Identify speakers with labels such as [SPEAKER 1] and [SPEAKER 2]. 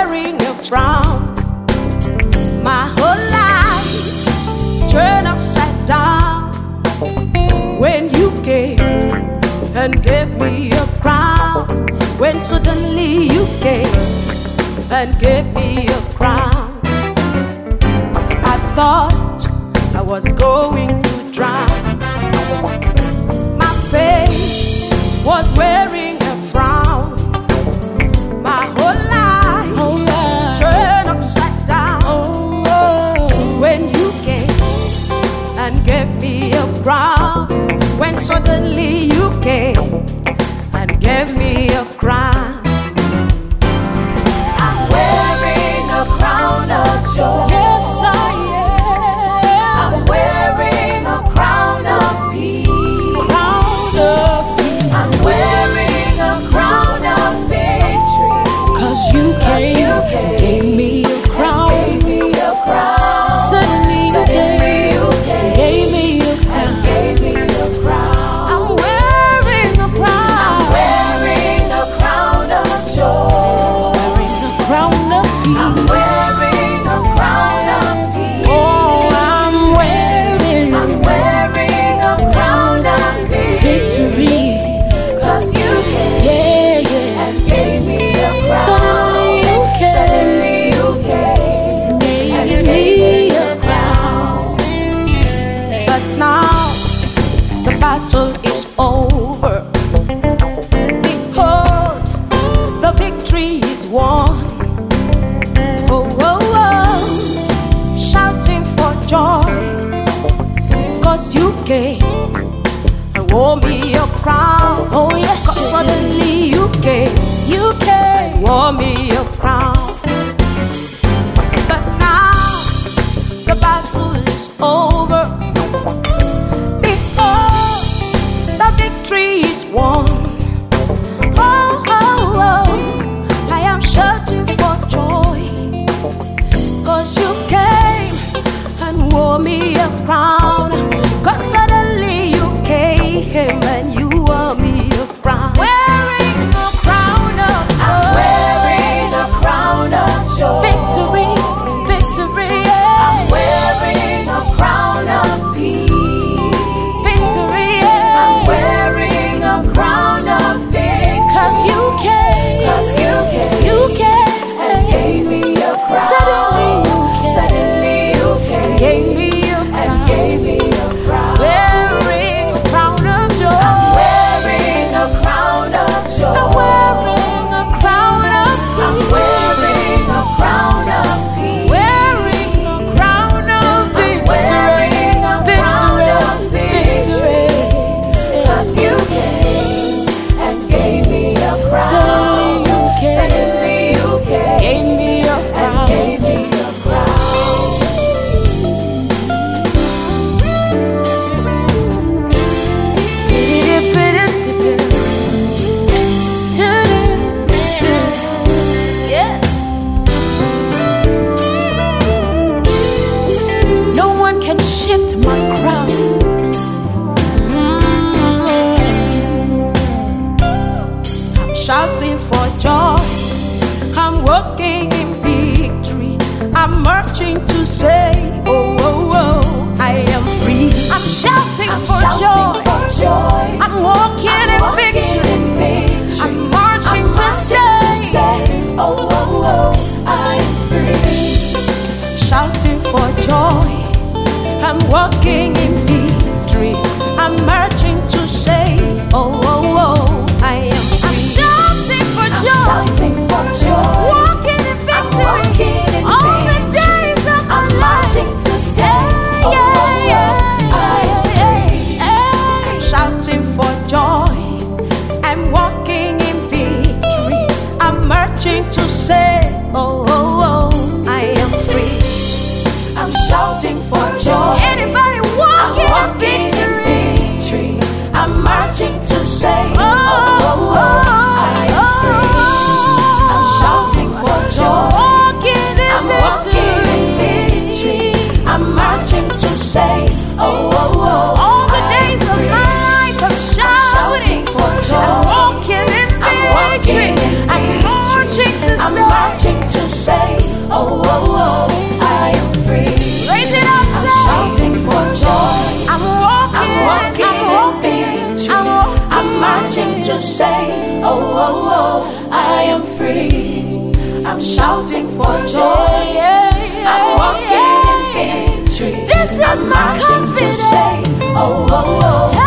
[SPEAKER 1] wearing a frown. My whole life turned upside down when you came and gave me a crown. When suddenly you came and gave me a crown, I thought I was going to drown. My face was wearing a frown. My whole life turned upside down when you came and gave me a crown. When suddenly you came and gave me a crown.
[SPEAKER 2] I'm wearing a crown of joy.
[SPEAKER 1] Yes, I am.
[SPEAKER 2] I'm wearing a crown of peace.
[SPEAKER 1] Crown of peace.
[SPEAKER 2] I'm wearing a crown of victory.
[SPEAKER 1] 'Cause you came, gave me a crown.
[SPEAKER 2] Gave me a crown.
[SPEAKER 1] Suddenly you came, gave me a crown.
[SPEAKER 2] Gave me a crown.
[SPEAKER 1] I'm wearing a crown.
[SPEAKER 2] I'm wearing a crown of joy.
[SPEAKER 1] Wearing a crown of peace.
[SPEAKER 2] I'm wearing a crown of peace.
[SPEAKER 1] Oh, I'm wearing
[SPEAKER 2] a crown of
[SPEAKER 1] victory.
[SPEAKER 2] 'Cause you came,
[SPEAKER 1] Yeah, yeah.
[SPEAKER 2] and gave me a crown.
[SPEAKER 1] Suddenly you came,
[SPEAKER 2] Suddenly you came, and
[SPEAKER 1] gave
[SPEAKER 2] gave
[SPEAKER 1] me
[SPEAKER 2] me
[SPEAKER 1] a
[SPEAKER 2] a crown.
[SPEAKER 1] But now the battle is over. Behold, the victory is won. Oh, oh, oh, shouting for joy, 'cause you came and wore me a crown.
[SPEAKER 2] Oh yes,
[SPEAKER 1] 'Cause suddenly you came and wore me a crown. But now the battle is over. Behold, the victory is won. Oh, oh, oh, I am shouting for joy, 'cause you came and wore me a crown. 'Cause suddenly you came and you wore me a crown. Wearing a crown of
[SPEAKER 2] I'm
[SPEAKER 1] joy.
[SPEAKER 2] wearing a crown of joy.
[SPEAKER 1] Victory, victory,
[SPEAKER 2] I'm
[SPEAKER 1] yeah.
[SPEAKER 2] wearing a crown of peace.
[SPEAKER 1] Victory,
[SPEAKER 2] I'm
[SPEAKER 1] yeah.
[SPEAKER 2] wearing a crown of victory.
[SPEAKER 1] 'Cause you came,
[SPEAKER 2] 'Cause you came, and gave me a crown.
[SPEAKER 1] Suddenly you came,
[SPEAKER 2] Suddenly you came,
[SPEAKER 1] gave me a
[SPEAKER 2] and
[SPEAKER 1] crown.
[SPEAKER 2] gave me a crown.
[SPEAKER 1] Wearing a crown of joy.
[SPEAKER 2] I'm wearing a crown of joy.
[SPEAKER 1] I'm wearing a crown of
[SPEAKER 2] I'm
[SPEAKER 1] peace.
[SPEAKER 2] wearing a crown of peace.
[SPEAKER 1] Wearing a crown of victory.
[SPEAKER 2] Wearing a crown of victory. 'Cause you came and gave me a crown.
[SPEAKER 1] Suddenly you came,
[SPEAKER 2] Suddenly you came,
[SPEAKER 1] gave me a
[SPEAKER 2] and
[SPEAKER 1] crown.
[SPEAKER 2] gave me a crown.
[SPEAKER 1] Yes. No one can shift my crown. I'm shouting for joy. I'm walking in victory. I'm marching to say, oh, oh, oh, I am free. I'm shouting
[SPEAKER 2] I'm
[SPEAKER 1] for
[SPEAKER 2] shouting
[SPEAKER 1] joy.
[SPEAKER 2] for joy.
[SPEAKER 1] I'm walking in victory. I'm marching to say,
[SPEAKER 2] oh, oh, oh, I'm free.
[SPEAKER 1] shouting for joy. I'm walking in victory. I'm marching to say, oh, oh, oh, I am free. I'm shouting for
[SPEAKER 2] I'm
[SPEAKER 1] joy.
[SPEAKER 2] shouting for joy.
[SPEAKER 1] Walking in
[SPEAKER 2] I'm
[SPEAKER 1] victory.
[SPEAKER 2] walking in
[SPEAKER 1] All the
[SPEAKER 2] victory.
[SPEAKER 1] days of my
[SPEAKER 2] I'm
[SPEAKER 1] life.
[SPEAKER 2] marching to say, oh,
[SPEAKER 1] Yeah,
[SPEAKER 2] oh,
[SPEAKER 1] yeah,
[SPEAKER 2] oh, I am free.
[SPEAKER 1] I'm shouting for joy. I'm walking in victory. I'm marching to say, oh, oh, oh, I am free.
[SPEAKER 2] I'm shouting for joy.
[SPEAKER 1] Anybody
[SPEAKER 2] I'm
[SPEAKER 1] walking in
[SPEAKER 2] walking in
[SPEAKER 1] victory?
[SPEAKER 2] victory. I'm marching to say,
[SPEAKER 1] Oh,
[SPEAKER 2] oh, oh, oh, I am free. oh, oh, oh, I am free.
[SPEAKER 1] Raise it up,
[SPEAKER 2] I'm
[SPEAKER 1] say,
[SPEAKER 2] shouting for joy.
[SPEAKER 1] I'm walking
[SPEAKER 2] in victory. I'm marching to say, oh, oh, oh, I am free. I'm shouting for joy. I'm walking in victory.
[SPEAKER 1] This is
[SPEAKER 2] I'm
[SPEAKER 1] my
[SPEAKER 2] marching to say,
[SPEAKER 1] confidence.
[SPEAKER 2] oh, oh, oh.